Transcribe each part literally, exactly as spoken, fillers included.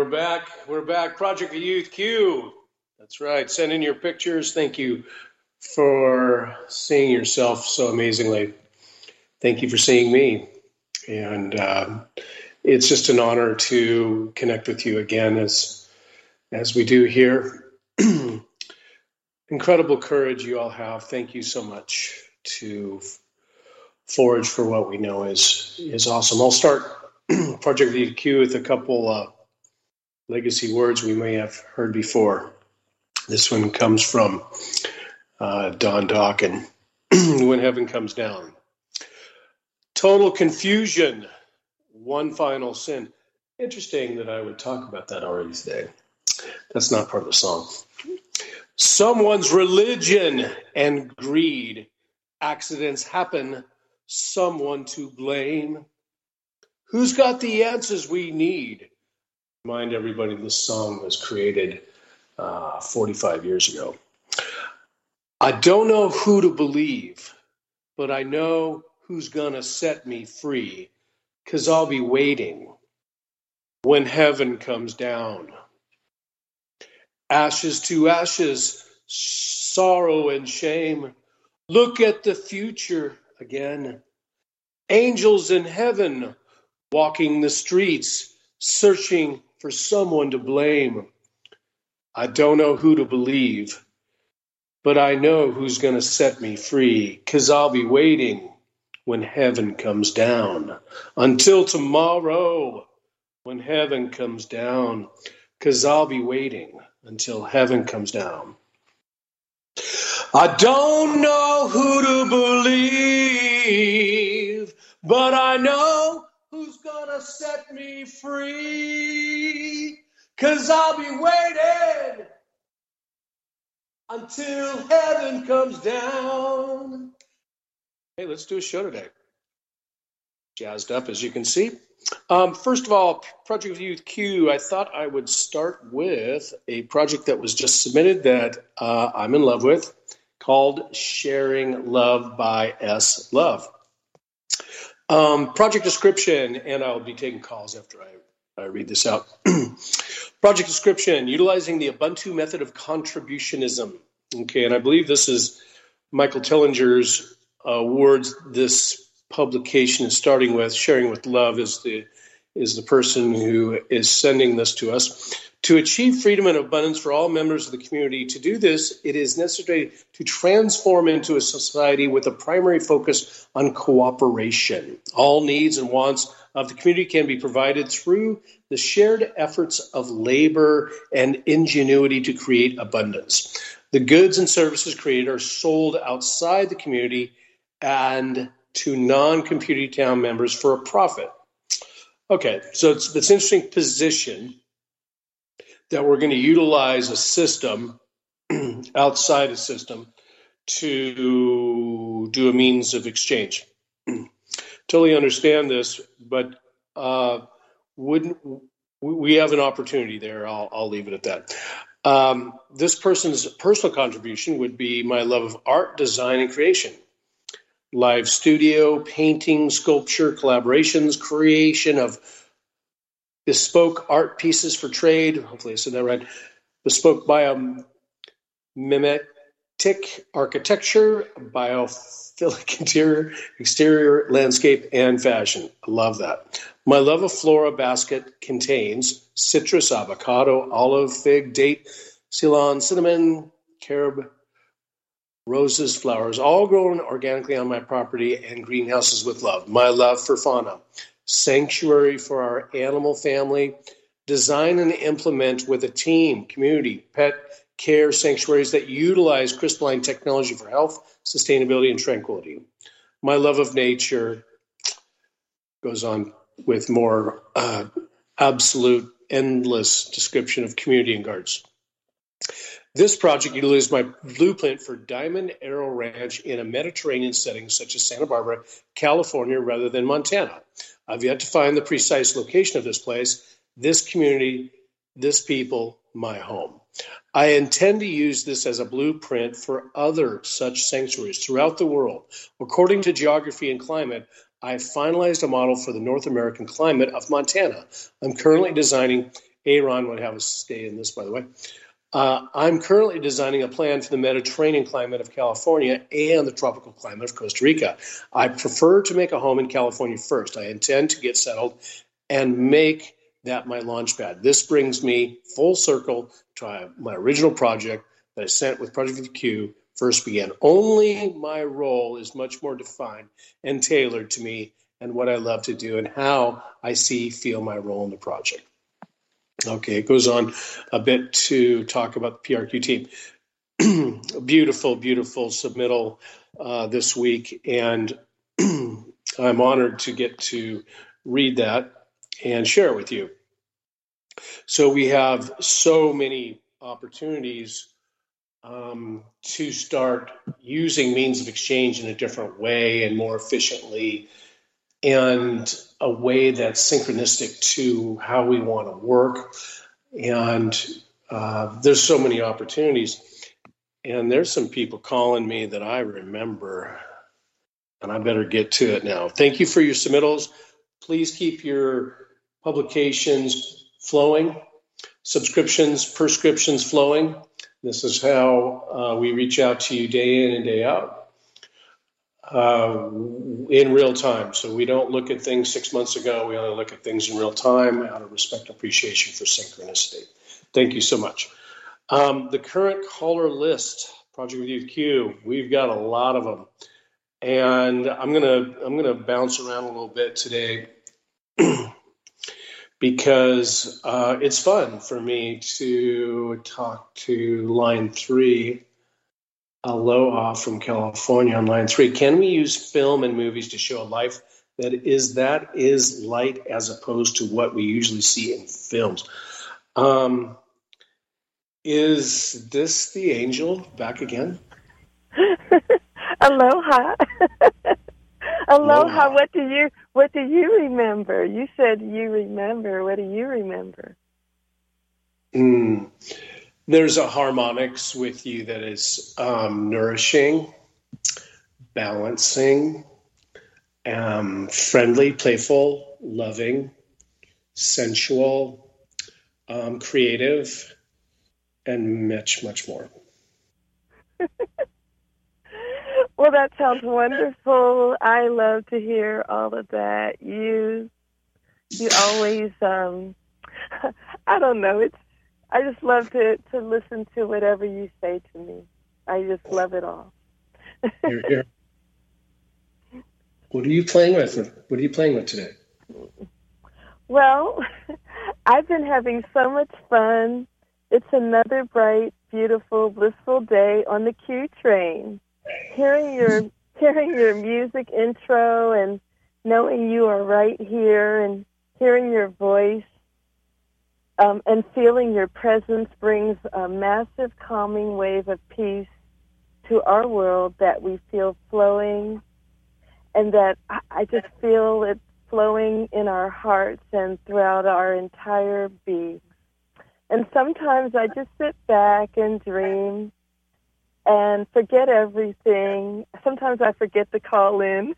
we're back. We're back. Project Youth Q. That's right. Send in your pictures. Thank you for seeing yourself so amazingly. Thank you for seeing me. And um, it's just an honor to connect with you again as, as we do here. Incredible courage you all have. Thank you so much to forage for what we know is, is awesome. I'll start Project Youth Q with a couple uh, legacy words we may have heard before. This one comes from uh, Don Dawkin. When heaven comes down. Total confusion, one final sin. Interesting that I would talk about that already today. That's not part of the song. Someone's religion and greed. Accidents happen. Someone to blame. Who's got the answers we need? Remind everybody this song was created uh, forty-five years ago. I don't know who to believe, but I know who's going to set me free, because I'll be waiting when heaven comes down. Ashes to ashes, sorrow and shame. Look at the future again. Angels in heaven walking the streets, searching for someone to blame. I don't know who to believe, but I know who's going to set me free, because I'll be waiting when heaven comes down. Until tomorrow, when heaven comes down, because I'll be waiting until heaven comes down. I don't know who to believe, but I know who's going to set me free, because I'll be waiting until heaven comes down. Hey, let's do a show today. Jazzed up, as you can see. Um, first of all, Project Youth Q, I thought I would start with a project that was just submitted that uh, I'm in love with, called Sharing Love by S. Love. Um, project description, and I'll be taking calls after I, I read this out. Project description, utilizing the Ubuntu method of contributionism. Okay, and I believe this is Michael Tillinger's uh, words. This publication is starting with. Sharing with Love is the is the person who is sending this to us. To achieve freedom and abundance for all members of the community, to do this, it is necessary to transform into a society with a primary focus on cooperation. All needs and wants of the community can be provided through the shared efforts of labor and ingenuity to create abundance. The goods and services created are sold outside the community and to non-community town members for a profit. Okay, so it's, it's an interesting position that we're going to utilize a system outside a system to do a means of exchange. Totally understand this, but uh, wouldn't we have an opportunity there? I'll, I'll leave it at that. Um, this person's personal contribution would be my love of art, design, and creation. Live studio, painting, sculpture, collaborations, creation of bespoke art pieces for trade. Hopefully I said that right. Bespoke biomimetic architecture, biophilic interior, exterior, landscape, and fashion. I love that. My Love of Flora basket contains citrus, avocado, olive, fig, date, ceylon, cinnamon, carob, roses, flowers, all grown organically on my property, and greenhouses with love. My love for fauna. Sanctuary for our animal family. Design and implement with a team, community, pet care sanctuaries that utilize crystalline technology for health, sustainability, and tranquility. My love of nature goes on with more uh, absolute, endless description of community and gardens. This project utilizes my blueprint for Diamond Arrow Ranch in a Mediterranean setting such as Santa Barbara, California, rather than Montana. I've yet to find the precise location of this place, this community, this people, my home. I intend to use this as a blueprint for other such sanctuaries throughout the world. According to geography and climate, I finalized a model for the North American climate of Montana. I'm currently designing Aaron would have us stay in this, by the way. Uh, I'm currently designing a plan for the Mediterranean climate of California and the tropical climate of Costa Rica. I prefer to make a home in California first. I intend to get settled and make that my launch pad. This brings me full circle to my original project that I sent with Project with Q first began. Only my role is much more defined and tailored to me and what I love to do and how I see, feel my role in the project. Okay, it goes on a bit to talk about the P R Q team. beautiful, beautiful submittal uh, this week, and I'm honored to get to read that and share it with you. So we have so many opportunities um, to start using means of exchange in a different way and more efficiently, and a way that's synchronistic to how we want to work. And uh, there's so many opportunities. And there's some people calling me that I remember, and I better get to it now. Thank you for your submittals. Please keep your publications flowing, subscriptions, prescriptions flowing. This is how uh, we reach out to you day in and day out. Uh, in real time. So we don't look at things six months ago. We only look at things in real time out of respect and appreciation for synchronicity. Thank you so much. Um, the current caller list, Project with Youth Q, we've got a lot of them. And I'm gonna I'm gonna bounce around a little bit today because uh, it's fun for me to talk to line three. Aloha from California on line three. Can we use film and movies to show a life that is that is light as opposed to what we usually see in films? Um, is this the angel back again? Aloha. Aloha. Aloha. What do you what do you remember? You said you remember. What do you remember? Mm. There's a harmonics with you that is um, nourishing, balancing, um, friendly, playful, loving, sensual, um, creative, and much, much more. Well, that sounds wonderful. I love to hear all of that. You, you always, um, I don't know, it's I just love to, to listen to whatever you say to me. I just love it all. Here, here. What are you playing with? What are you playing with today? Well, I've been having so much fun. It's another bright, beautiful, blissful day on the Q train. Hearing your hearing your music intro and knowing you are right here and hearing your voice. Um, and feeling your presence brings a massive calming wave of peace to our world that we feel flowing, and that I, I just feel it flowing in our hearts and throughout our entire being. And sometimes I just sit back and dream and forget everything. Sometimes I forget to call in.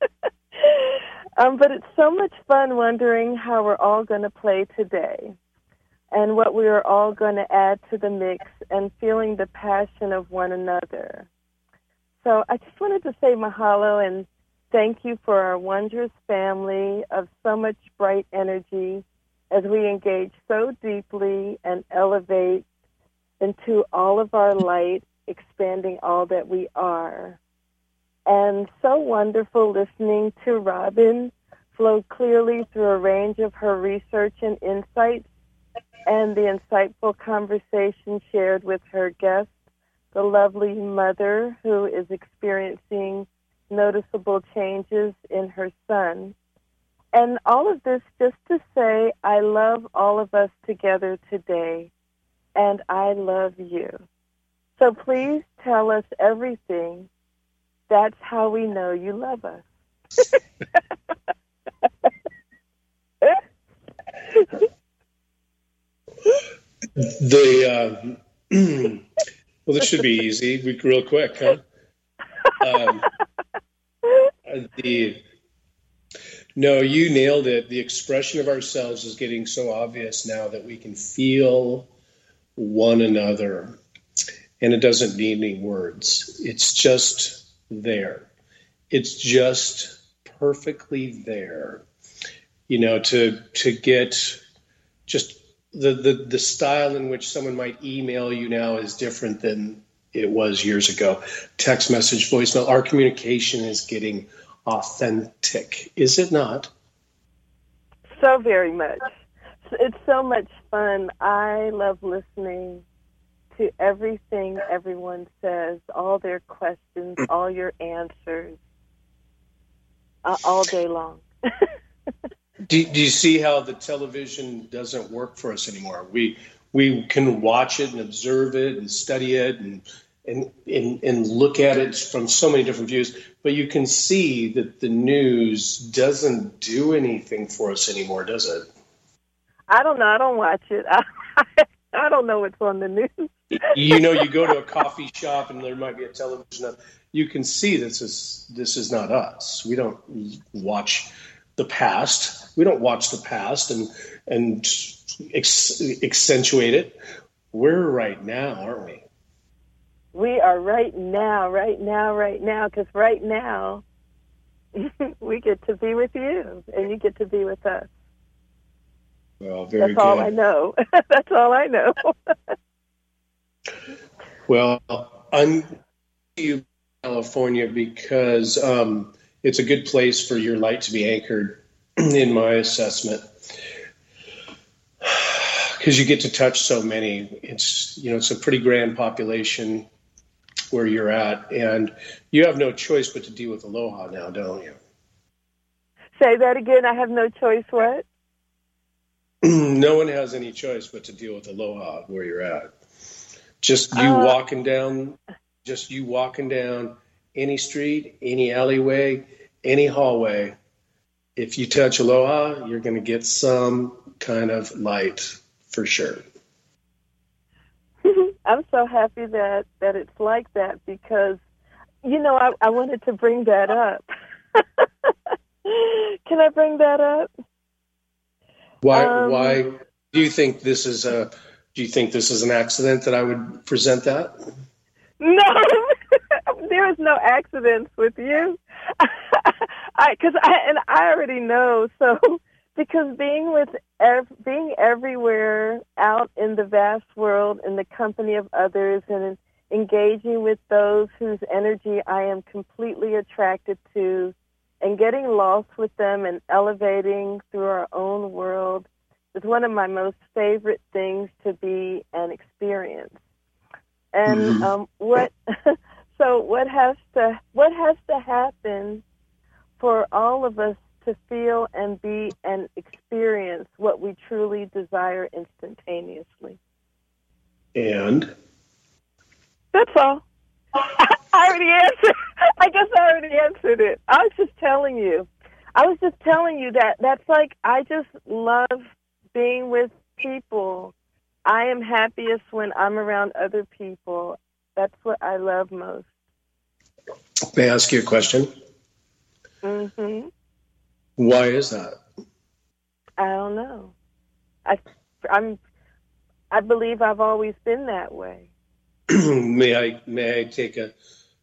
um, but it's so much fun wondering how we're all going to play today, and what we are all going to add to the mix, and feeling the passion of one another. So I just wanted to say mahalo and thank you for our wondrous family of so much bright energy as we engage so deeply and elevate into all of our light, expanding all that we are. And so wonderful listening to Robin flow clearly through a range of her research and insights, and the insightful conversation shared with her guest, the lovely mother who is experiencing noticeable changes in her son. And all of this just to say, I love all of us together today, and I love you. So please tell us everything. That's how we know you love us. The uh, well, this should be easy, real quick, huh? Um, the No, you nailed it. The expression of ourselves is getting so obvious now that we can feel one another. And it doesn't need any words. It's just there. It's just perfectly there. You know, to to get just the, the, the style in which someone might email you now is different than it was years ago. Text message, voicemail, our communication is getting authentic, is it not? So very much. It's so much fun. I love listening to everything everyone says, all their questions, all your answers, uh, all day long. do, do you see how the television doesn't work for us anymore? We we can watch it and observe it and study it and and, and and look at it from so many different views, but you can see that the news doesn't do anything for us anymore, does it? I don't know. I don't watch it. I, I don't know what's on the news. You know, you go to a coffee shop and there might be a television up. You can see this is this is not us. We don't watch the past. We don't watch the past and and ex- accentuate it. We're right now, aren't we? We are right now, right now, right now, because right now we get to be with you and you get to be with us. Well, very That's good. all I know. That's all I know. Well, I'm in California because um, it's a good place for your light to be anchored, in my assessment, because you get to touch so many. It's you know it's a pretty grand population where you're at, and you have no choice but to deal with aloha now, don't you? Say that again. I have no choice. What? No one has any choice but to deal with aloha where you're at. Just you uh, walking down, just you walking down any street, any alleyway, any hallway. If you touch aloha, you're going to get some kind of light for sure. I'm so happy that, that it's like that because, you know, I, I wanted to bring that up. Can I bring that up? Why? Um, why do you think this is a? Do you think this is an accident that I would present that? No, there is no accidents with you. I because I and I already know. So because being with ev- being everywhere out in the vast world in the company of others and engaging with those whose energy I am completely attracted to, and getting lost with them and elevating through our own world is one of my most favorite things to be and experience. And Mm-hmm. um, what so what has to what has to happen for all of us to feel and be and experience what we truly desire instantaneously? And That's all. I already answered. I guess I already answered it. I was just telling you. I was just telling you that that's like I just love being with people. I am happiest when I'm around other people. That's what I love most. may I ask you a question? Mm-hmm. Why is that? I don't know. I, I'm. I believe I've always been that way. may I may I take a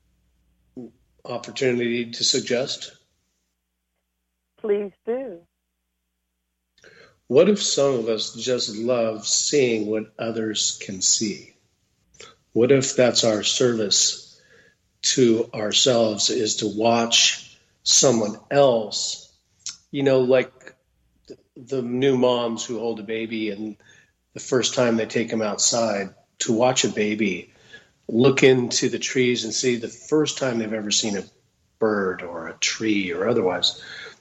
opportunity to suggest? Please do. What if some of us just love seeing what others can see? What if that's our service to ourselves, is to watch someone else, you know, like the new moms who hold a baby and the first time they take them outside to watch a baby look into the trees and see the first time they've ever seen a bird or a tree or otherwise.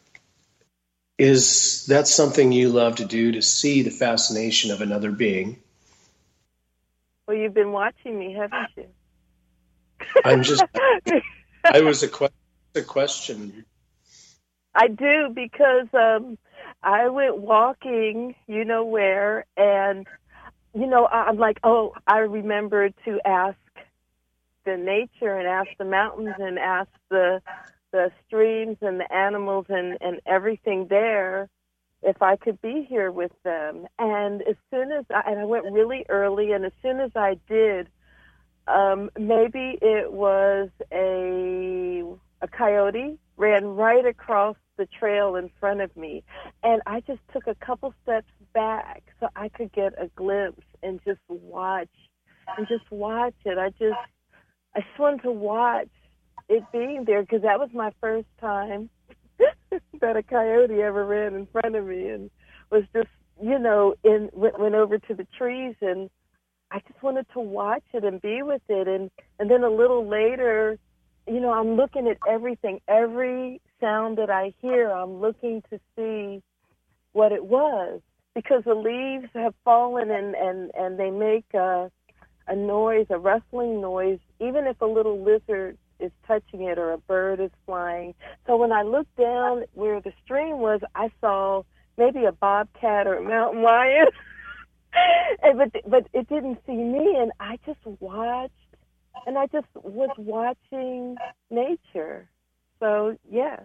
Is that something you love to do, to see the fascination of another being? Well, you've been watching me, haven't you? I'm just, I was a, que- a question. I do because um, I went walking, you know where, and, you know, I'm like, oh, I remember to ask the nature and ask the mountains and ask the the streams and the animals and, and everything there if I could be here with them. And as soon as I, and I went really early, and as soon as I did, um, maybe it was a, a coyote ran right across the trail in front of me. And I just took a couple steps back so I could get a glimpse and just watch and just watch it. I just, I just wanted to watch it being there because that was my first time that a coyote ever ran in front of me and was just, you know, in went, went over to the trees, and I just wanted to watch it and be with it. And, and then a little later, you know, I'm looking at everything, every sound that I hear, I'm looking to see what it was, because the leaves have fallen and, and, and they make a, a noise, a rustling noise, even if a little lizard is touching it or a bird is flying. So when I looked down where the stream was, I saw maybe a bobcat or a mountain lion, and, but, but it didn't see me, and I just watched, and I just was watching nature. So, yes.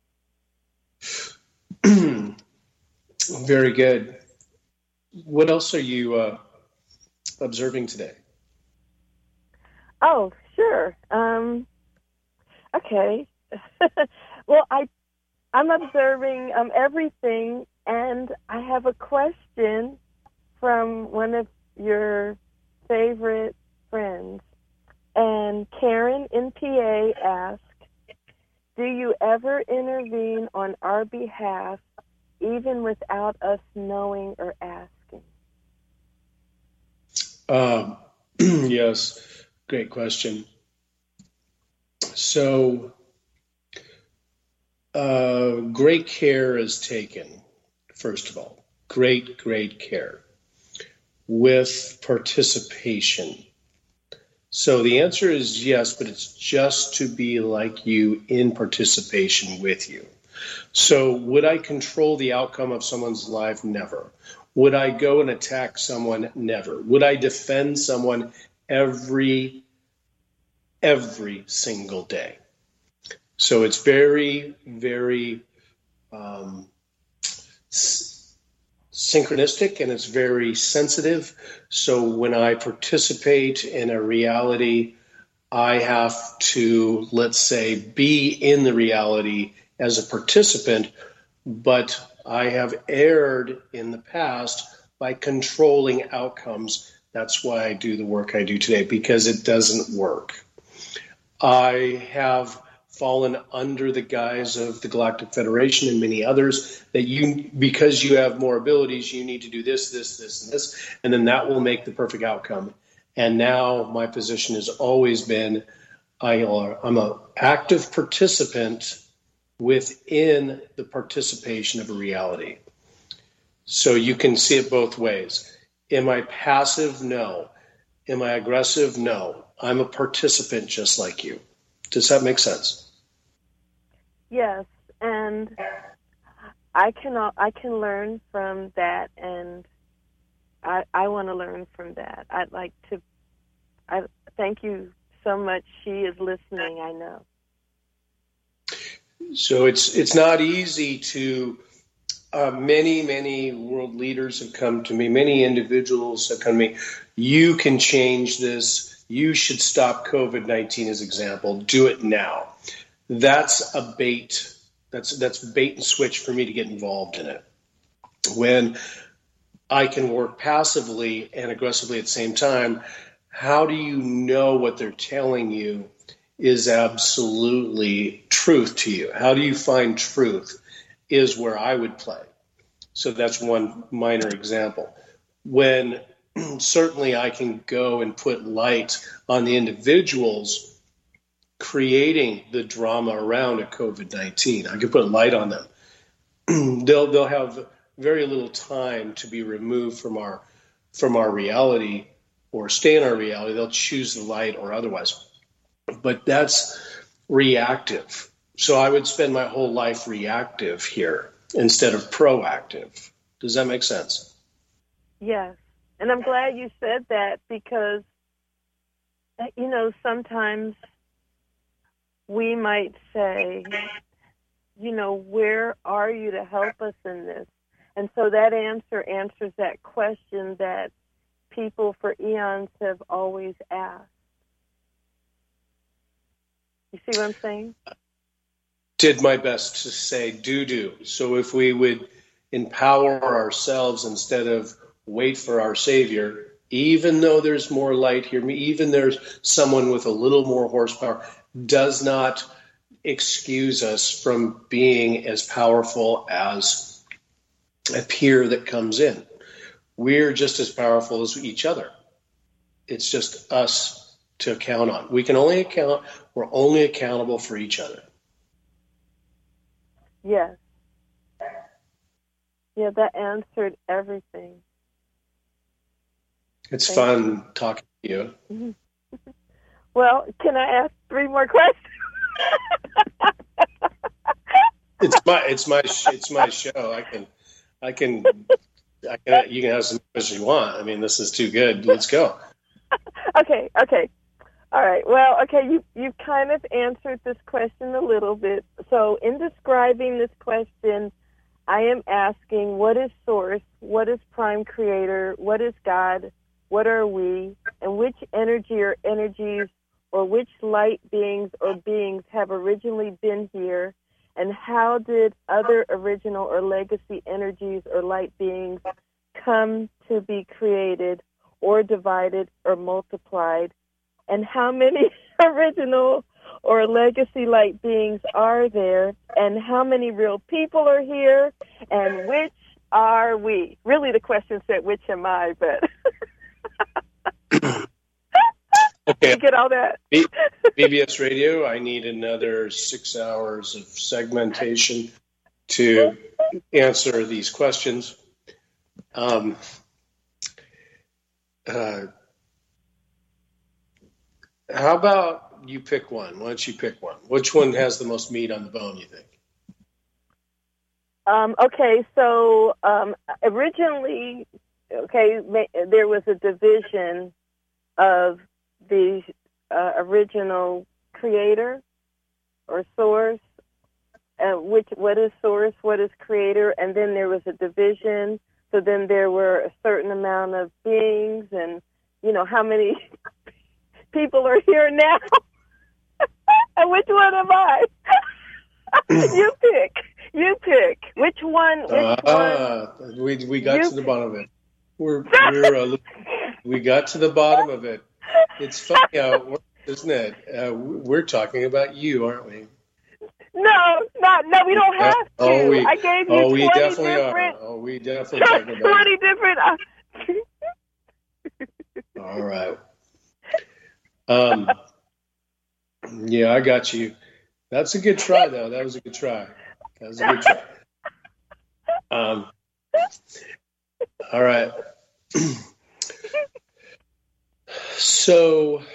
Very good. What else are you uh, observing today? Oh, sure. Um, okay. Well, I, I'm observing um, everything, and I have a question from one of your favorite friends. And Karen in P A asked, do you ever intervene on our behalf even without us knowing or asking? Um, yes, great question. So, uh, great care is taken, first of all. Great, great care with participation. So the answer is yes, but it's just to be like you in participation with you. So would I control the outcome of someone's life? Never. Would I go and attack someone? Never. Would I defend someone every, every single day? So it's very, very um, synchronistic, and it's very sensitive. So when I participate in a reality, I have to, let's say, be in the reality as a participant, but I have erred in the past by controlling outcomes. That's why I do the work I do today, because it doesn't work. I have fallen under the guise of the Galactic Federation and many others that you, because you have more abilities, you need to do this, this, this, and this, and then that will make the perfect outcome. And now my position has always been, I, I'm an active participant within the participation of a reality. So you can see it both ways. Am I passive? No. Am I aggressive? No. I'm a participant just like you. Does that make sense? Yes, and I can I can learn from that, and I I want to learn from that. I'd like to. I thank you so much. She is listening, I know. So it's it's not easy to. Uh, many many world leaders have come to me. Many individuals have come to me. You can change this. You should stop COVID nineteen as example. Do it now. That's a bait. That's that's bait and switch for me to get involved in it. When I can work passively and aggressively at the same time, how do you know what they're telling you is absolutely truth to you? How do you find truth is where I would play. So that's one minor example. When certainly I can go and put light on the individuals creating the drama around a COVID nineteen. I can put light on them. they'll they'll have very little time to be removed from our from our reality or stay in our reality. They'll choose the light or otherwise. But that's reactive. So I would spend my whole life reactive here instead of proactive. Does that make sense? Yes. And I'm glad you said that because, you know, sometimes we might say, you know, where are you to help us in this? And so that answer answers that question that people for eons have always asked. You see what I'm saying? Did my best to say do do. So if we would empower ourselves instead of wait for our Savior, even though there's more light here, even there's someone with a little more horsepower, does not excuse us from being as powerful as a peer that comes in. We're just as powerful as each other. It's just us to count on. We can only account, we're only accountable for each other. Yes. Yeah, that answered everything. It's Thank fun you. talking to you. Mm-hmm. Well, can I ask three more questions? It's my it's my it's my show. I can I can I can you can have as much as you want. I mean, this is too good. Let's go. Okay, okay. All right. Well, okay, you you've kind of answered this question a little bit. So in describing this question, I am asking, what is source? What is prime creator? What is God? What are we? And which energy or energies or which light beings or beings have originally been here? And how did other original or legacy energies or light beings come to be created or divided or multiplied? And how many original or legacy light beings are there? And how many real people are here? And which are we? Really, the question said, which am I? But okay. You get all that? B- BBS Radio, I need another six hours of segmentation to answer these questions. Um, uh, how about you pick one? Why don't you pick one? Which one has the most meat on the bone, you think? Um, okay, so um, originally, okay, there was a division of the uh, original creator or source, uh, which what is source, what is creator, and then there was a division. So then there were a certain amount of beings, and you know how many people are here now, and which one am I? You pick. You pick. Which one? Which uh, one? We we got You to the bottom of it. We're we're uh, we got to the bottom of it. It's funny how it works, isn't it? Uh, we're talking about you, aren't we? No, not no. We don't have to. Oh, we, I gave you oh, we twenty definitely different. are. Oh, we definitely talking about twenty you. different. Uh, All right. Um. Yeah, I got you. That's a good try, though. That was a good try. That was a good try. Um. All right. So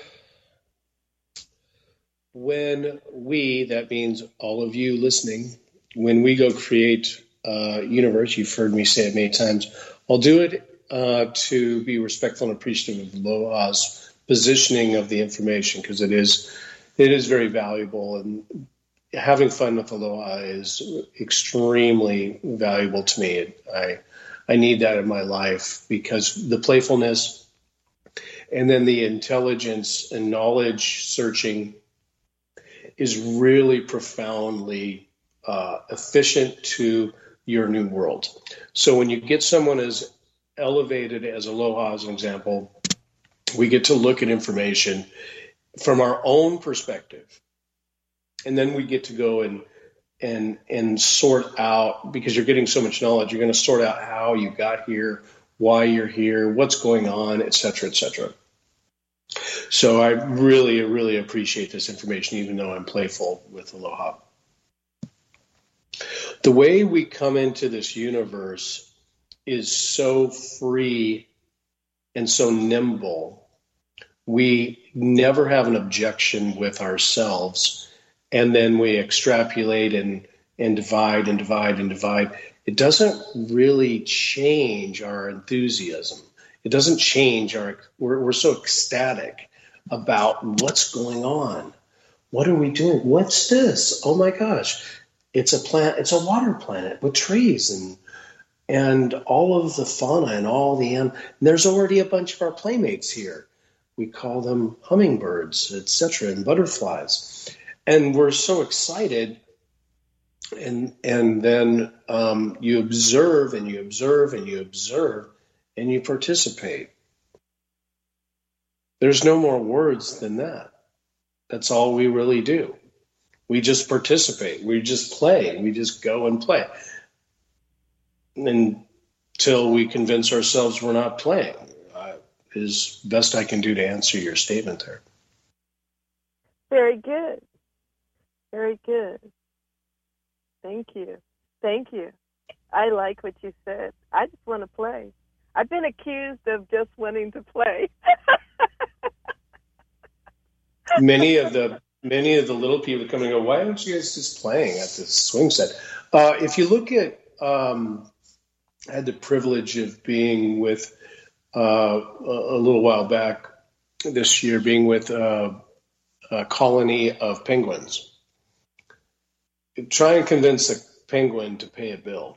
when we, that means all of you listening, when we go create a universe, you've heard me say it many times, I'll do it uh, to be respectful and appreciative of Aloha's positioning of the information, because it is it is very valuable, and having fun with Aloha is extremely valuable to me. I I need that in my life, because the playfulness and then the intelligence and knowledge searching is really profoundly uh, efficient to your new world. So when you get someone as elevated as Aloha, as an example, we get to look at information from our own perspective. And then we get to go and and and sort out, because you're getting so much knowledge, you're going to sort out how you got here, why you're here, what's going on, et cetera, et cetera. So I really, really appreciate this information, even though I'm playful with Aloha. The way we come into this universe is so free and so nimble. We never have an objection with ourselves, and then we extrapolate and, and divide and divide and divide. It doesn't really change our enthusiasm. It doesn't change our, we're, we're so ecstatic about what's going on. What are we doing? What's this? Oh my gosh. It's a plant, it's a water planet with trees and and all of the fauna and all the and there's already a bunch of our playmates here. We call them hummingbirds, et cetera, and butterflies. And we're so excited. And and then um, you observe and you observe and you observe and you participate. There's no more words than that. That's all we really do. We just participate. We just play. We just go and play until we convince ourselves we're not playing. Uh, is best I can do to answer your statement there. Very good. Very good. Thank you. Thank you. I like what you said. I just want to play. I've been accused of just wanting to play. many of the many of the little people come and go, why aren't you guys just playing at this swing set? Uh, if you look at, um, I had the privilege of being with uh, a, a little while back this year, being with uh, a colony of penguins. Try and convince a penguin to pay a bill.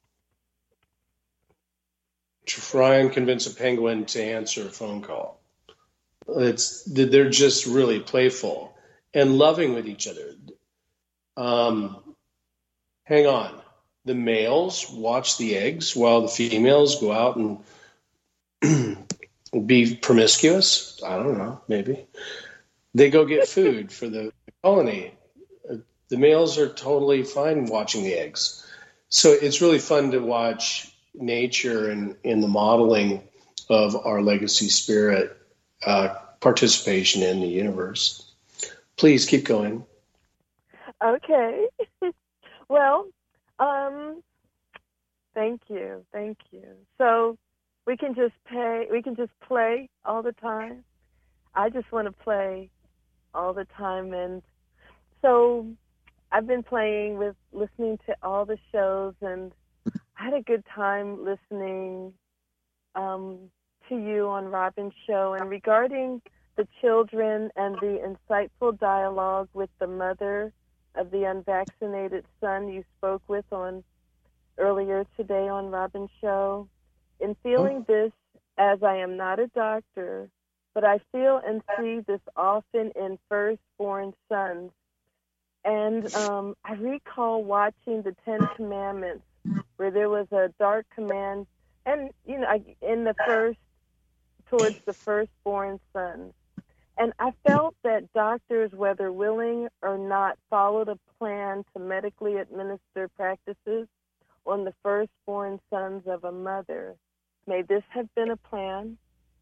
Try and convince a penguin to answer a phone call. It's they're just really playful and loving with each other. Um, hang on. The males watch the eggs while the females go out and be promiscuous. I don't know, maybe. They go get food for the colony. The males are totally fine watching the eggs. So it's really fun to watch nature and in the modeling of our legacy spirit uh, participation in the universe. Please keep going. Okay. Well, um, thank you. Thank you. So we can just pay, we can just play all the time. I just want to play all the time. And so I've been playing with listening to all the shows, and I had a good time listening um, to you on Robin's show. And regarding the children and the insightful dialogue with the mother of the unvaccinated son you spoke with on earlier today on Robin's show, in feeling this, as I am not a doctor, but I feel and see this often in firstborn sons. And um, I recall watching the Ten Commandments, where there was a dark command, and you know, in the first, towards the firstborn sons. And I felt that doctors, whether willing or not, followed a plan to medically administer practices on the firstborn sons of a mother. May this have been a plan?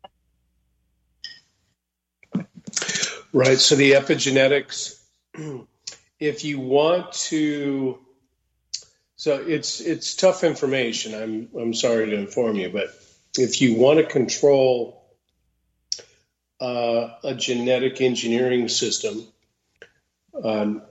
Right. So the epigenetics. If you want to, so it's it's tough information. I'm I'm sorry to inform you, but if you want to control uh, a genetic engineering system, um,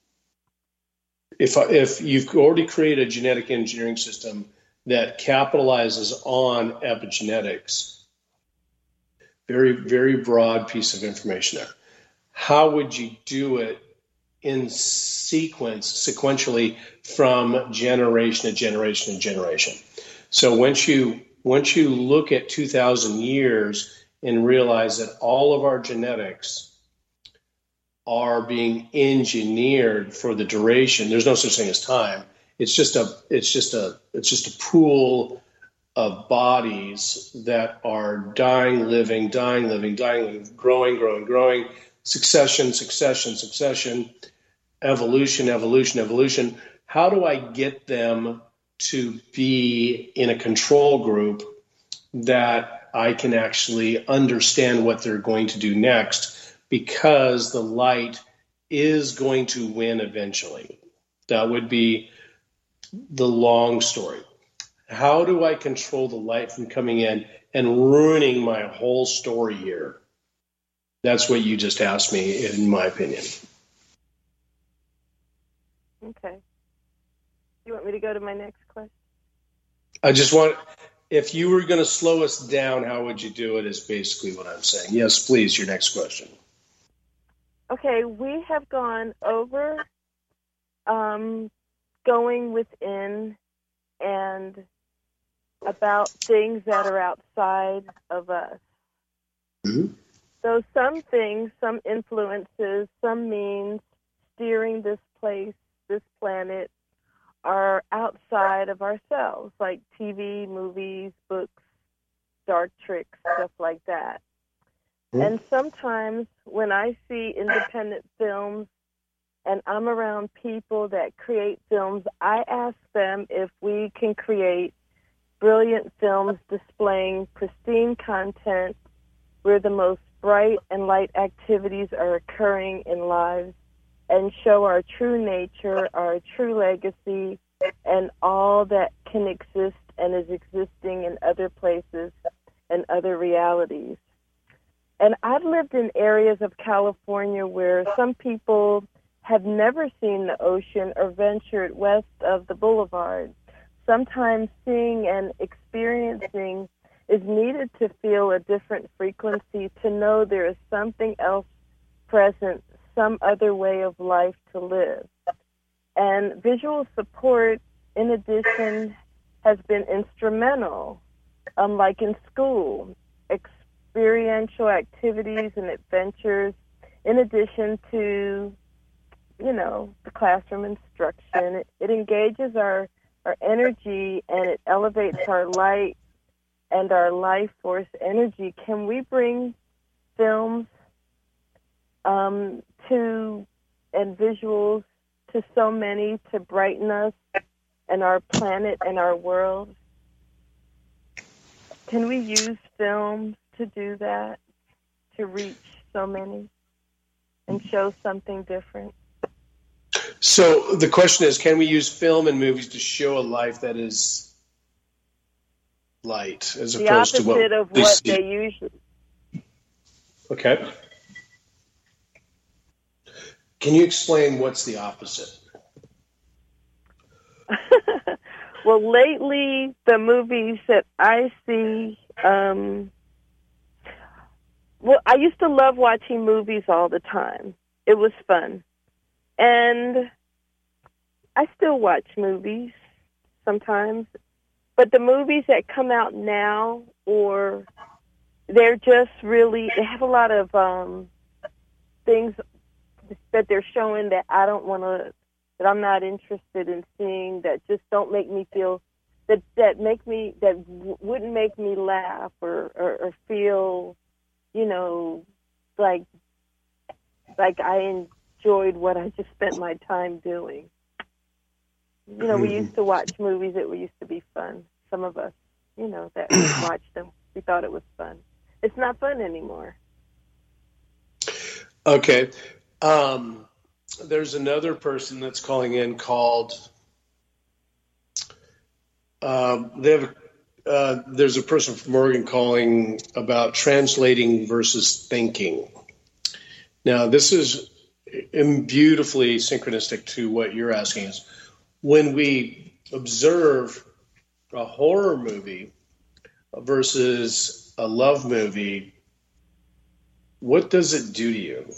if if you've already created a genetic engineering system that capitalizes on epigenetics, very very broad piece of information there. How would you do it in sequence, sequentially from generation to generation to generation? So once you once you look at two thousand years and realize that all of our genetics are being engineered for the duration, there's no such thing as time. It's just a it's just a it's just a pool of bodies that are dying, living, dying, living, dying, living, growing, growing, growing, succession, succession, succession, evolution, evolution, evolution. How do I get them to be in a control group that I can actually understand what they're going to do next, because the light is going to win eventually? That would be the long story. How do I control the light from coming in and ruining my whole story here? That's what you just asked me, in my opinion. Okay. You want me to go to my next question? I just want, if you were going to slow us down, how would you do it, is basically what I'm saying. Yes, please, your next question. Okay, we have gone over um, going within and about things that are outside of us. Mm-hmm. So some things, some influences, some means steering this place, this planet, are outside of ourselves, like T V, movies, books, dark tricks, stuff like that. And sometimes when I see independent films and I'm around people that create films, I ask them if we can create brilliant films displaying pristine content where the most bright and light activities are occurring in lives and show our true nature, our true legacy, and all that can exist and is existing in other places and other realities. And I've lived in areas of California where some people have never seen the ocean or ventured west of the boulevard. Sometimes seeing and experiencing is needed to feel a different frequency, to know there is something else present, some other way of life to live. And visual support, in addition, has been instrumental, um, like in school, experiential activities and adventures, in addition to, you know, the classroom instruction. It, it engages our, our energy and it elevates our light and our life force energy. Can we bring films um, to and visuals to so many to brighten us and our planet and our world? Can we use films to do that, to reach so many and show something different? So the question is, can we use film and movies to show a life that is light as the opposed to what opposite of we what see? they usually. Okay. Can you explain what's the opposite? Well, lately, the movies that I see, um, well, I used to love watching movies all the time. It was fun. And I still watch movies sometimes. But the movies that come out now, or they're just really, they have a lot of um, things that they're showing that I don't want to, that I'm not interested in seeing, that just don't make me feel, that that make me, that w- wouldn't make me laugh or, or, or feel, you know, like like I enjoyed what I just spent my time doing. You know, we used to watch movies that were used to be fun. Some of us, you know, that watched them, we thought it was fun. It's not fun anymore. Okay. Um, there's another person that's calling in called, um, they have, uh, there's a person from Oregon calling about translating versus thinking. Now, this is beautifully synchronistic to what you're asking us. When we observe a horror movie versus a love movie, what does it do to you?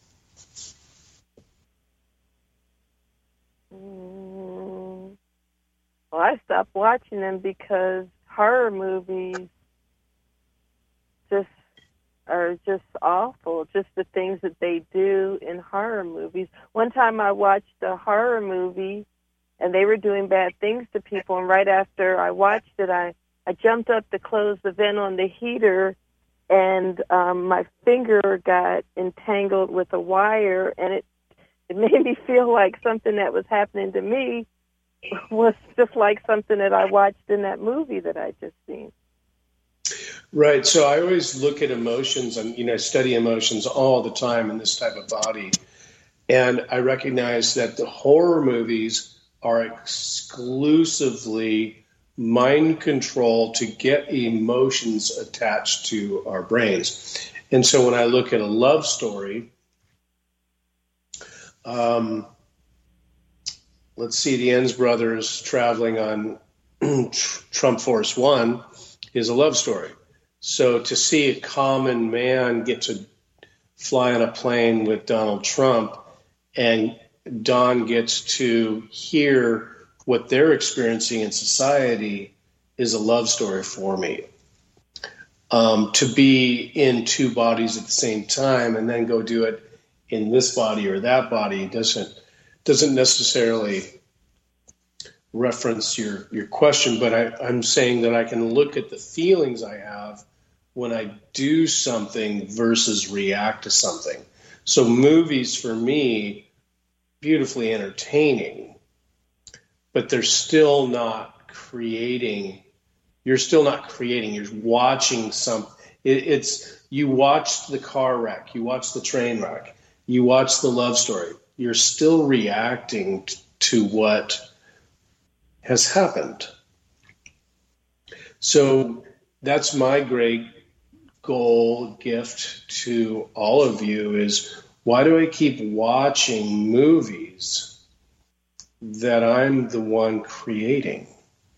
Mm, well, I stopped watching them because horror movies just are just awful, just the things that they do in horror movies. One time I watched a horror movie and they were doing bad things to people, and right after I watched it, I, I jumped up to close the vent on the heater, and um, my finger got entangled with a wire, and it, it made me feel like something that was happening to me was just like something that I watched in that movie that I just seen. Right. So I always look at emotions and, you know, study emotions all the time in this type of body. And I recognize that the horror movies are exclusively mind control to get emotions attached to our brains. And so when I look at a love story, um, let's see, the Enns brothers traveling on Trump Force One is a love story. So to see a common man get to fly on a plane with Donald Trump, and Don gets to hear what they're experiencing in society is a love story for me. Um, to be in two bodies at the same time and then go do it in this body or that body doesn't doesn't necessarily reference your, your question, but I, I'm saying that I can look at the feelings I have when I do something versus react to something. So movies for me, beautifully entertaining, but they're still not creating. You're still not creating. You're watching some. It, it's you watch the car wreck. You watch the train wreck. You watch the love story. You're still reacting t- to what has happened. So that's my great goal, gift to all of you is, why do I keep watching movies that I'm the one creating?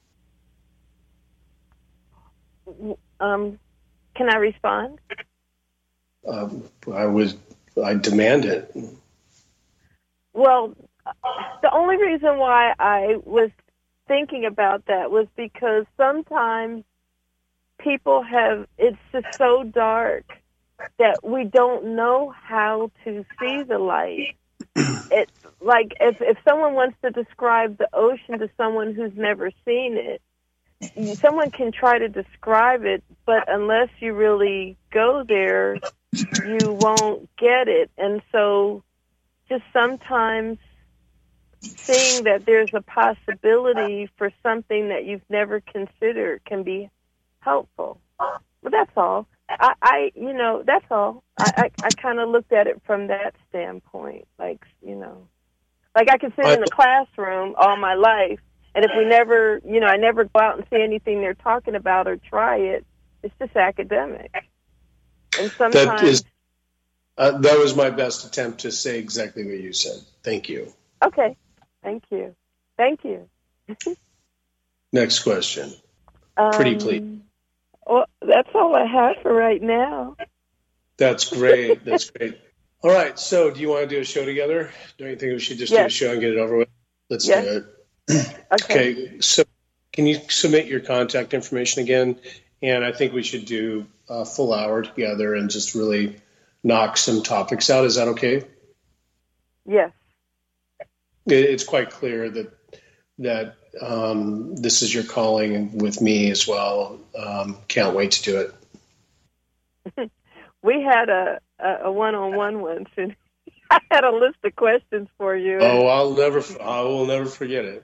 Um, can I respond? Um, I was, I demand it. Well, the only reason why I was thinking about that was because sometimes people have, it's just so dark that we don't know how to see the light. It's like if, if someone wants to describe the ocean to someone who's never seen it, someone can try to describe it, but unless you really go there, you won't get it. And so just sometimes seeing that there's a possibility for something that you've never considered can be helpful. But that's all. I, I you know, that's all. I, I, I kind of looked at it from that standpoint. Like, you know, like I could sit in the classroom all my life, and if we never, you know, I never go out and see anything they're talking about or try it, it's just academic. And sometimes... That is, uh, that was my best attempt to say exactly what you said. Thank you. Okay. Thank you. Thank you. Next question. Um, Pretty please. Well, that's all I have for right now. That's great. That's great. All right. So do you want to do a show together? Don't you think we should just yes. do a show and get it over with? Let's yes. do it. Okay. okay. So can you submit your contact information again? And I think we should do a full hour together and just really knock some topics out. Is that okay? Yes. It's quite clear that that um, this is your calling with me as well. Um, can't wait to do it. We had a, a one-on-one once, and I had a list of questions for you. Oh, I'll never, I will never forget it.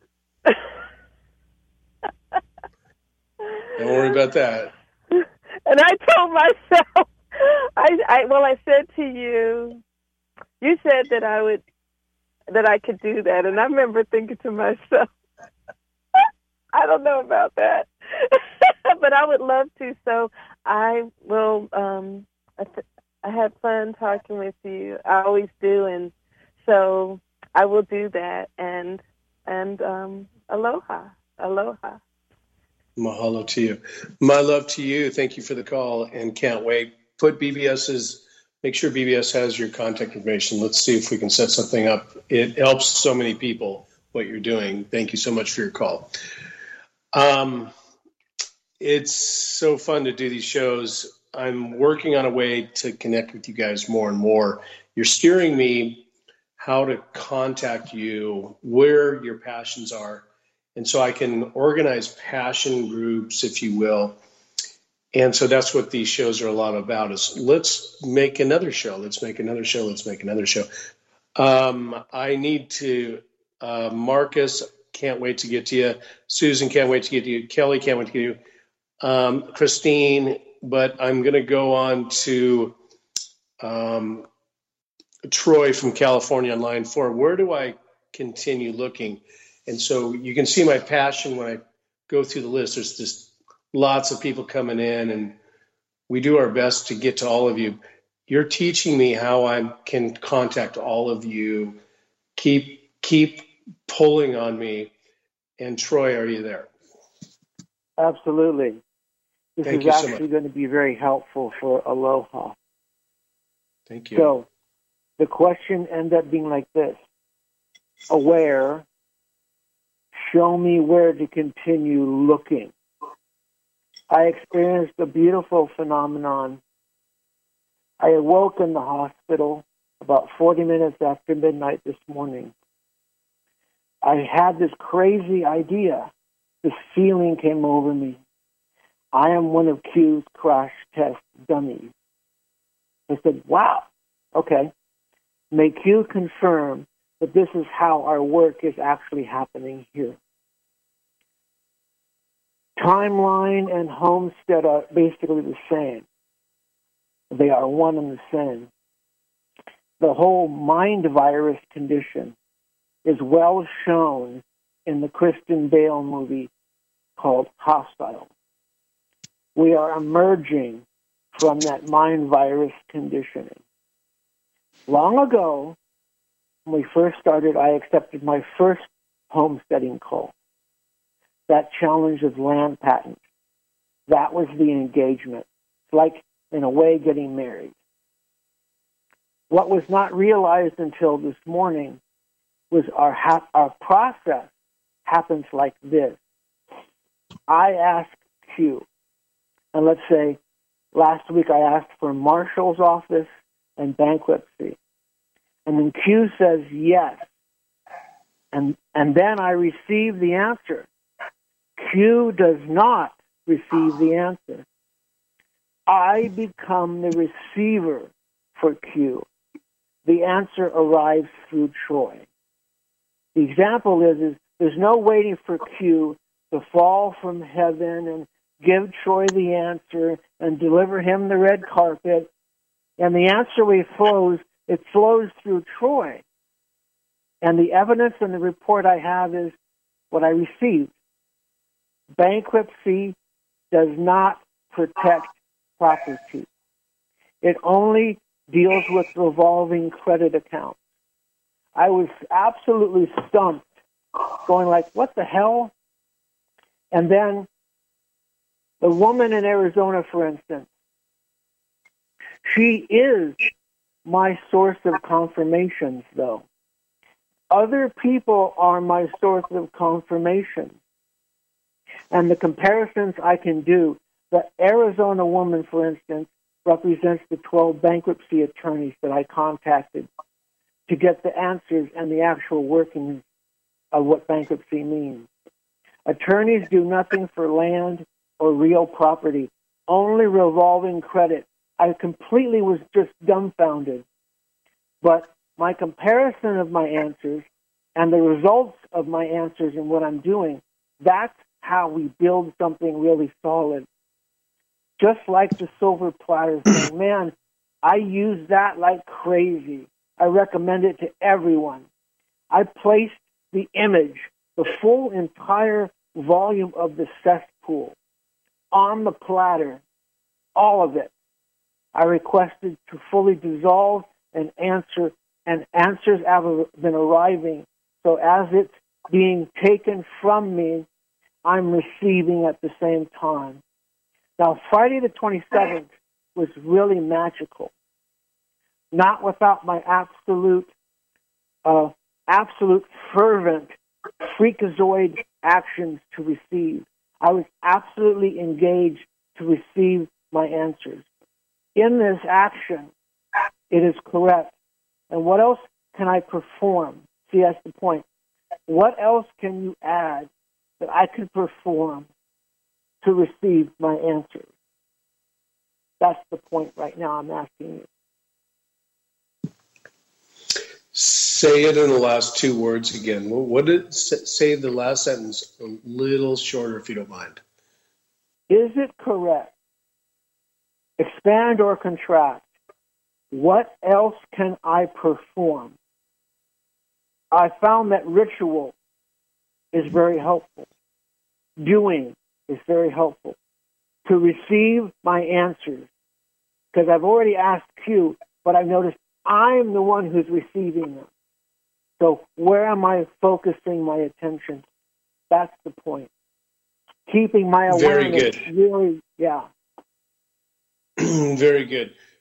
Don't worry about that. And I told myself, I, I well, I said to you, you said that I would, that I could do that, and I remember thinking to myself, I don't know about that, but I would love to. So I will. Um, I, th- I had fun talking with you. I always do, and so I will do that. And and um, aloha, aloha. Mahalo to you. My love to you. Thank you for the call, and can't wait. Put BBS's. Make sure B B S has your contact information. Let's see if we can set something up. It helps so many people what you're doing. Thank you so much for your call. Um, it's so fun to do these shows. I'm working on a way to connect with you guys more and more. You're steering me how to contact you, where your passions are. And so I can organize passion groups, if you will. And so that's what these shows are a lot about, is let's make another show. Let's make another show. Let's make another show. Um, I need to, uh, Marcus, can't wait to get to you. Susan, can't wait to get to you. Kelly, can't wait to get to you. Um, Christine, but I'm going to go on to um, Troy from California on line four. Where do I continue looking? And so you can see my passion when I go through the list. There's just lots of people coming in, and we do our best to get to all of you. You're teaching me how I can contact all of you. Keep keep pulling on me. And Troy, are you there? Absolutely. This Thank is you so actually much. going to be very helpful for Aloha. Thank you. So the question ended up being like this. Aware, show me where to continue looking. I experienced a beautiful phenomenon. I awoke in the hospital about forty minutes after midnight this morning. I had this crazy idea. This feeling came over me. I am one of Q's crash test dummies. I said, wow, okay. May Q confirm that this is how our work is actually happening here. Timeline and Homestead are basically the same. They are one and the same. The whole mind virus condition is well shown in the Kristen Bale movie called Hostile. We are emerging from that mind virus conditioning. Long ago, when we first started, I accepted my first homesteading call. That challenge of land patent. That was the engagement. It's like, in a way, getting married. What was not realized until this morning was our ha- our process happens like this. I ask Q, and let's say last week I asked for marshal's office and bankruptcy, and then Q says yes, and and then I receive the answer. Q does not receive the answer. I become the receiver for Q. The answer arrives through Troy. The example is, is there's no waiting for Q to fall from heaven and give Troy the answer and deliver him the red carpet. And the answer way flows, it flows through Troy. And the evidence and the report I have is what I received. Bankruptcy does not protect property. It only deals with revolving credit accounts. I was absolutely stumped, going like, what the hell? And then the woman in Arizona, for instance, she is my source of confirmations, though. Other people are my source of confirmation. And the comparisons I can do, the Arizona woman, for instance, represents the twelve bankruptcy attorneys that I contacted to get the answers and the actual workings of what bankruptcy means. Attorneys do nothing for land or real property, only revolving credit. I completely was just dumbfounded. But my comparison of my answers and the results of my answers and what I'm doing, that's how we build something really solid. Just like the silver platter thing, man, I use that like crazy. I recommend it to everyone. I placed the image, the full entire volume of the cesspool on the platter, all of it. I requested to fully dissolve and answer, and answers have been arriving. So as it's being taken from me, I'm receiving at the same time. Now, Friday the twenty-seventh was really magical. Not without my absolute, uh, absolute fervent freakazoid actions to receive. I was absolutely engaged to receive my answers. In this action, it is correct. And what else can I perform? See, that's the point. What else can you add that I could perform to receive my answers? That's the point right now I'm asking you. Say it in the last two words again. What did say the last sentence a little shorter, if you don't mind? Is it correct? Expand or contract. What else can I perform? I found that ritual is very helpful. Doing is very helpful to receive my answers, because I've already asked Q, but I've noticed I'm the one who's receiving them. So where am I focusing my attention? That's the point. Keeping my awareness. Very good. Really, yeah. Very good.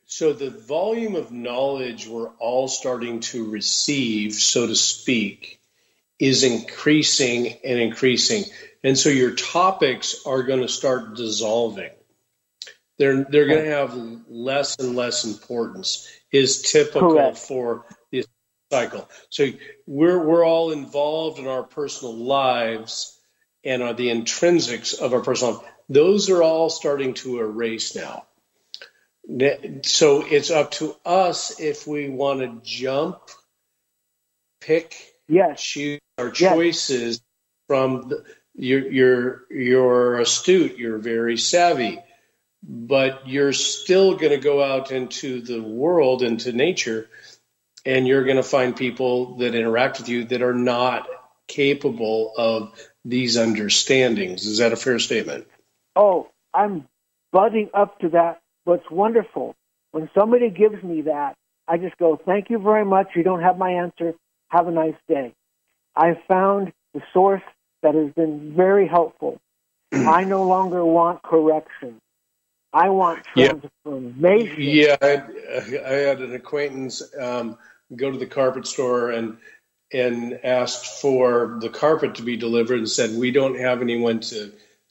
so the volume of knowledge we're all starting to receive, so to speak, is increasing and increasing. And so your topics are going to start dissolving. They're they're going to have less and less importance, is typical Correct. For this cycle. So we're we're all involved in our personal lives and are the intrinsics of our personal life. Those are all starting to erase now. So it's up to us if we want to jump, pick, yes. choose our choices yes. from the, you're, you're, you're astute, you're very savvy, but you're still going to go out into the world, into nature, and you're going to find people that interact with you that are not capable of these understandings. Is that a fair statement? Oh, I'm budding up to that. What's wonderful, when somebody gives me that, I just go, thank you very much. You don't have my answer. Have a nice day. I found the source that has been very helpful. I no longer want correction. I want transformation. Yeah, I, I had an acquaintance um, go to the carpet store and and asked for the carpet to be delivered and said, we don't have anyone to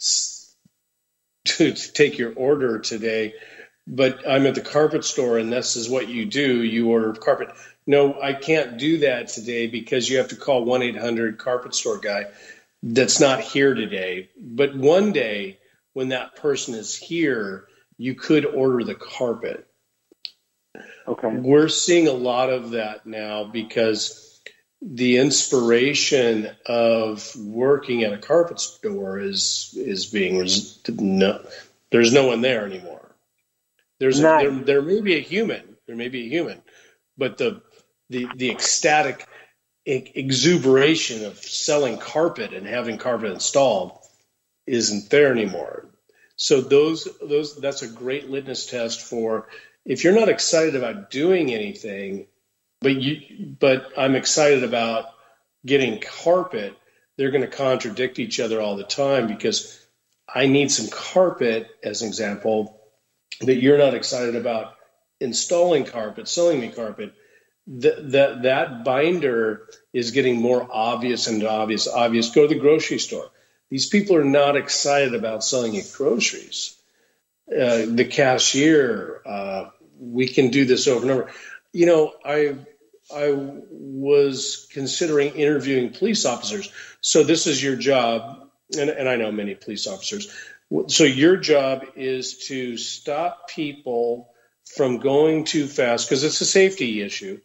to, to take your order today. But I'm at the carpet store, and this is what you do. You order carpet. No, I can't do that today because you have to call one eight hundred carpet store guy that's not here today. But one day when that person is here, you could order the carpet. Okay. We're seeing a lot of that now because the inspiration of working at a carpet store is is being no, there's no one there anymore. There's a, there, there may be a human, there may be a human, but the the the ecstatic exuberation of selling carpet and having carpet installed isn't there anymore. So those those that's a great litmus test for if you're not excited about doing anything, but you but I'm excited about getting carpet, they're going to contradict each other all the time because I need some carpet, as an example, that you're not excited about installing carpet, selling me carpet. That that that binder is getting more obvious and obvious. Obvious. Go to the grocery store. These people are not excited about selling you groceries. Uh, the cashier, uh, we can do this over and over. You know, I I was considering interviewing police officers. So this is your job, and, and I know many police officers. So your job is to stop people from going too fast because it's a safety issue.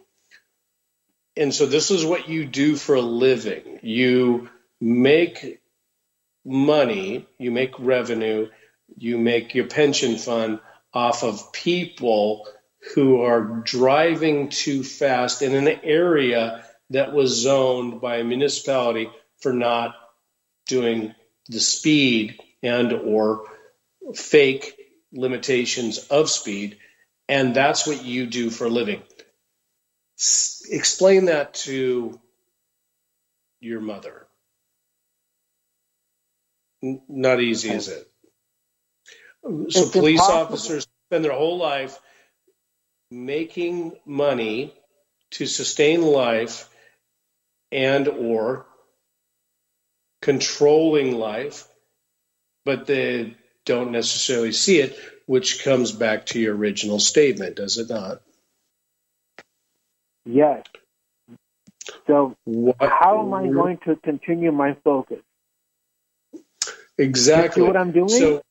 And so this is what you do for a living. You make money, you make revenue, you make your pension fund off of people who are driving too fast in an area that was zoned by a municipality for not doing the speed and or fake limitations of speed. And that's what you do for a living. S- explain that to your mother. N- not easy, is it? So It's police impossible. officers spend their whole life making money to sustain life and or controlling life, but they don't necessarily see it, which comes back to your original statement, does it not? Yes. So What, how am I going to continue my focus? Exactly. You see what I'm doing? So,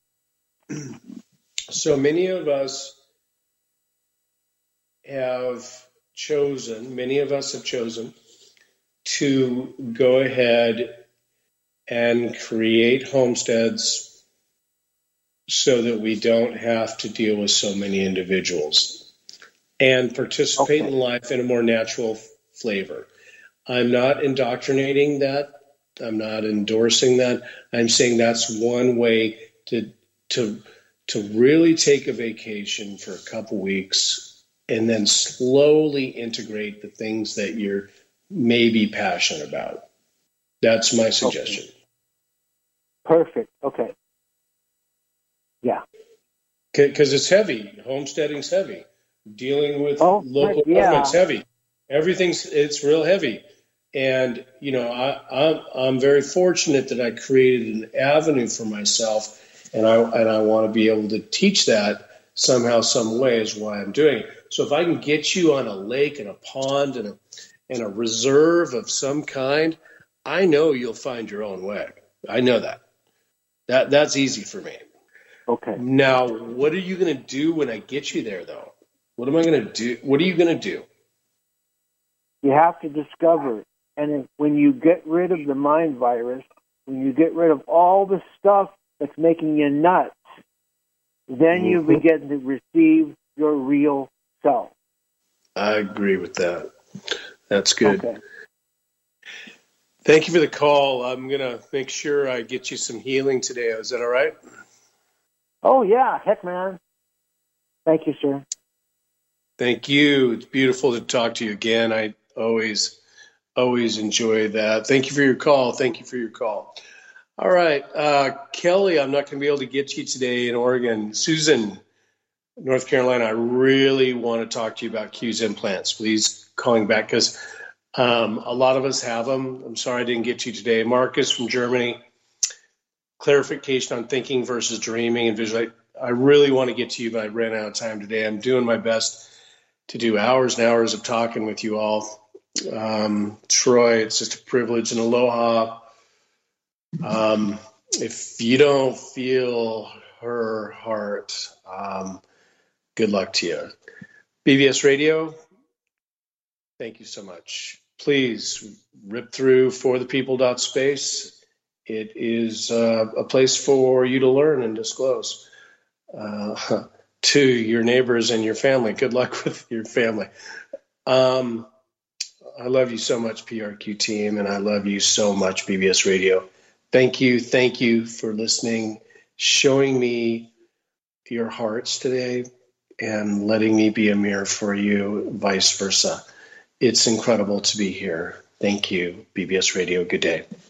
so many of us have chosen, many of us have chosen to go ahead and create homesteads so that we don't have to deal with so many individuals and participate Okay. in life in a more natural f- flavor. I'm not indoctrinating that. I'm not endorsing that. I'm saying that's one way to to to really take a vacation for a couple weeks and then slowly integrate the things that you're maybe passionate about. That's my suggestion. Okay. Perfect. Okay. Yeah. Because it's heavy. Homesteading's heavy. Dealing with Oh, local yeah. government's heavy. Everything's it's real heavy, and you know I, I'm I'm very fortunate that I created an avenue for myself, and I and I want to be able to teach that somehow, some way is why I'm doing it. So if I can get you on a lake and a pond and a and a reserve of some kind, I know you'll find your own way. I know that. That that's easy for me. Okay. Now, what are you going to do when I get you there, though? What am I going to do? What are you going to do? You have to discover it. And if, when you get rid of the mind virus, when you get rid of all the stuff that's making you nuts, then you Mm-hmm. begin to receive your real self. I agree with that. That's good. Okay. Thank you for the call. I'm going to make sure I get you some healing today. Is that all right? Oh, yeah. Heck, man. Thank you, sir. Thank you. It's beautiful to talk to you again. I always, always enjoy that. Thank you for your call. Thank you for your call. All right. Uh, Kelly, I'm not going to be able to get you today in Oregon. Susan, North Carolina, I really want to talk to you about Q's implants. Please calling back because um, a lot of us have them. I'm sorry I didn't get you today. Marcus from Germany, clarification on thinking versus dreaming and visualizing. I really want to get to you, but I ran out of time today. I'm doing my best to do hours and hours of talking with you all. Um, Troy, it's just a privilege and aloha. Um, if you don't feel her heart, um, good luck to you. B B S Radio, thank you so much. Please rip through for the people dot space. It is uh, a place for you to learn and disclose. Uh, to your neighbors and your family. Good luck with your family. Um, I love you so much, P R Q team, and I love you so much, B B S Radio. Thank you. Thank you for listening, showing me your hearts today, and letting me be a mirror for you, vice versa. It's incredible to be here. Thank you, B B S Radio. Good day.